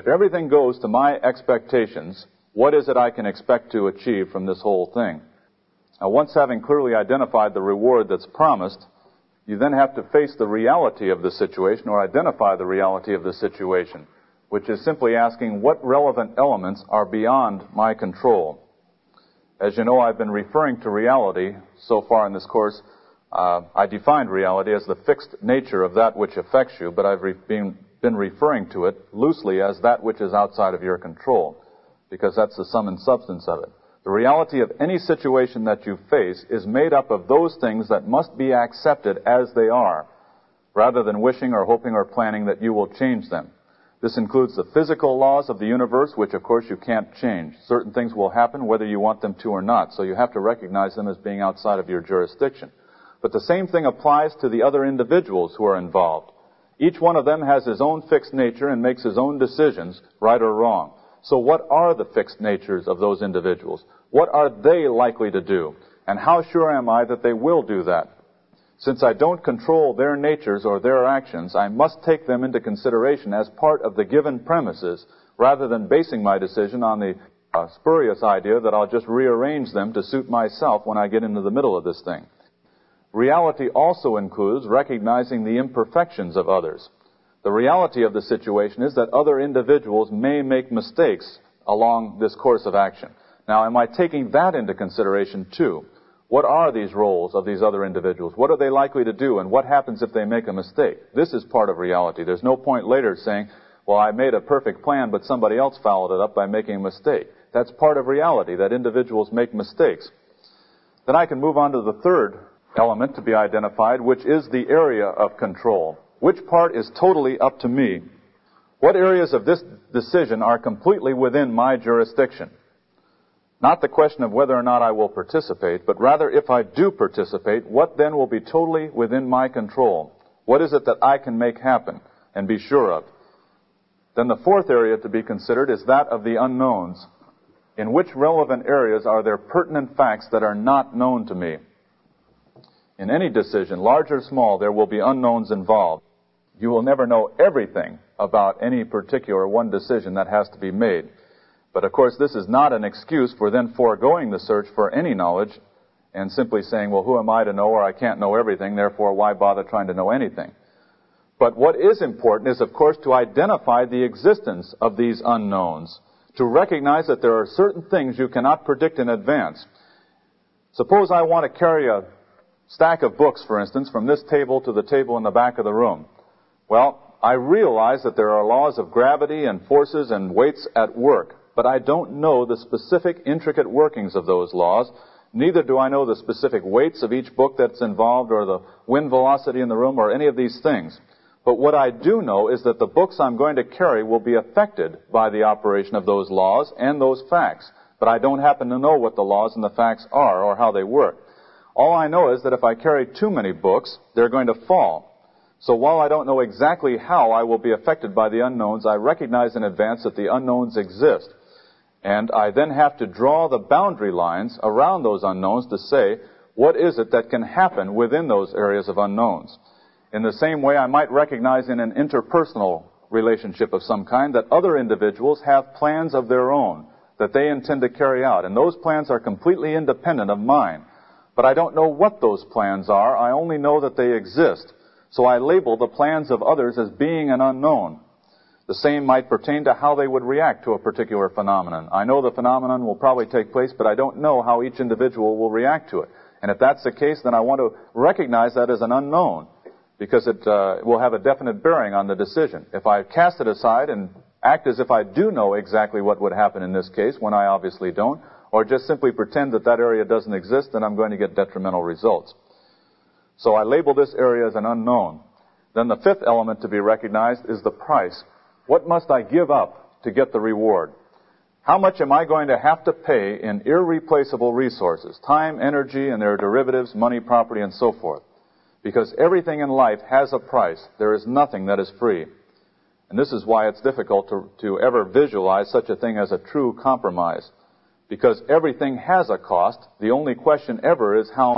If everything goes to my expectations, what is it I can expect to achieve from this whole thing? Now, once having clearly identified the reward that's promised, you then have to face the reality of the situation, or identify the reality of the situation, which is simply asking what relevant elements are beyond my control. As you know, I've been referring to reality so far in this course. I defined reality as the fixed nature of that which affects you, but I've been referring to it loosely as that which is outside of your control, because that's the sum and substance of it. The reality of any situation that you face is made up of those things that must be accepted as they are, rather than wishing or hoping or planning that you will change them. This includes the physical laws of the universe, which of course you can't change. Certain things will happen whether you want them to or not, so you have to recognize them as being outside of your jurisdiction. But the same thing applies to the other individuals who are involved. Each one of them has his own fixed nature and makes his own decisions, right or wrong. So what are the fixed natures of those individuals? What are they likely to do? And how sure am I that they will do that? Since I don't control their natures or their actions, I must take them into consideration as part of the given premises, rather than basing my decision on the spurious idea that I'll just rearrange them to suit myself when I get into the middle of this thing. Reality also includes recognizing the imperfections of others. The reality of the situation is that other individuals may make mistakes along this course of action. Now, am I taking that into consideration too? What are these roles of these other individuals? What are they likely to do, and what happens if they make a mistake? This is part of reality. There's no point later saying, well, I made a perfect plan, but somebody else followed it up by making a mistake. That's part of reality, that individuals make mistakes. Then I can move on to the third element to be identified, which is the area of control. Which part is totally up to me? What areas of this decision are completely within my jurisdiction? Not the question of whether or not I will participate, but rather if I do participate, what then will be totally within my control? What is it that I can make happen and be sure of? Then the fourth area to be considered is that of the unknowns. In which relevant areas are there pertinent facts that are not known to me? In any decision, large or small, there will be unknowns involved. You will never know everything about any particular one decision that has to be made. But of course, this is not an excuse for then foregoing the search for any knowledge and simply saying, well, who am I to know, or I can't know everything, therefore why bother trying to know anything? But what is important is, of course, to identify the existence of these unknowns, to recognize that there are certain things you cannot predict in advance. Suppose I want to carry a stack of books, for instance, from this table to the table in the back of the room. Well, I realize that there are laws of gravity and forces and weights at work, but I don't know the specific, intricate workings of those laws. Neither do I know the specific weights of each book that's involved, or the wind velocity in the room, or any of these things. But what I do know is that the books I'm going to carry will be affected by the operation of those laws and those facts. But I don't happen to know what the laws and the facts are, or how they work. All I know is that if I carry too many books, they're going to fall. So while I don't know exactly how I will be affected by the unknowns, I recognize in advance that the unknowns exist. And I then have to draw the boundary lines around those unknowns to say, what is it that can happen within those areas of unknowns? In the same way, I might recognize in an interpersonal relationship of some kind that other individuals have plans of their own that they intend to carry out. And those plans are completely independent of mine. But I don't know what those plans are. I only know that they exist. So I label the plans of others as being an unknown. The same might pertain to how they would react to a particular phenomenon. I know the phenomenon will probably take place, but I don't know how each individual will react to it. And if that's the case, then I want to recognize that as an unknown, because it will have a definite bearing on the decision. If I cast it aside and act as if I do know exactly what would happen in this case, when I obviously don't, or just simply pretend that that area doesn't exist, then I'm going to get detrimental results. So I label this area as an unknown. Then the fifth element to be recognized is the price. What must I give up to get the reward? How much am I going to have to pay in irreplaceable resources, time, energy, and their derivatives, money, property, and so forth? Because everything in life has a price. There is nothing that is free. And this is why it's difficult to ever visualize such a thing as a true compromise. Because everything has a cost. The only question ever is how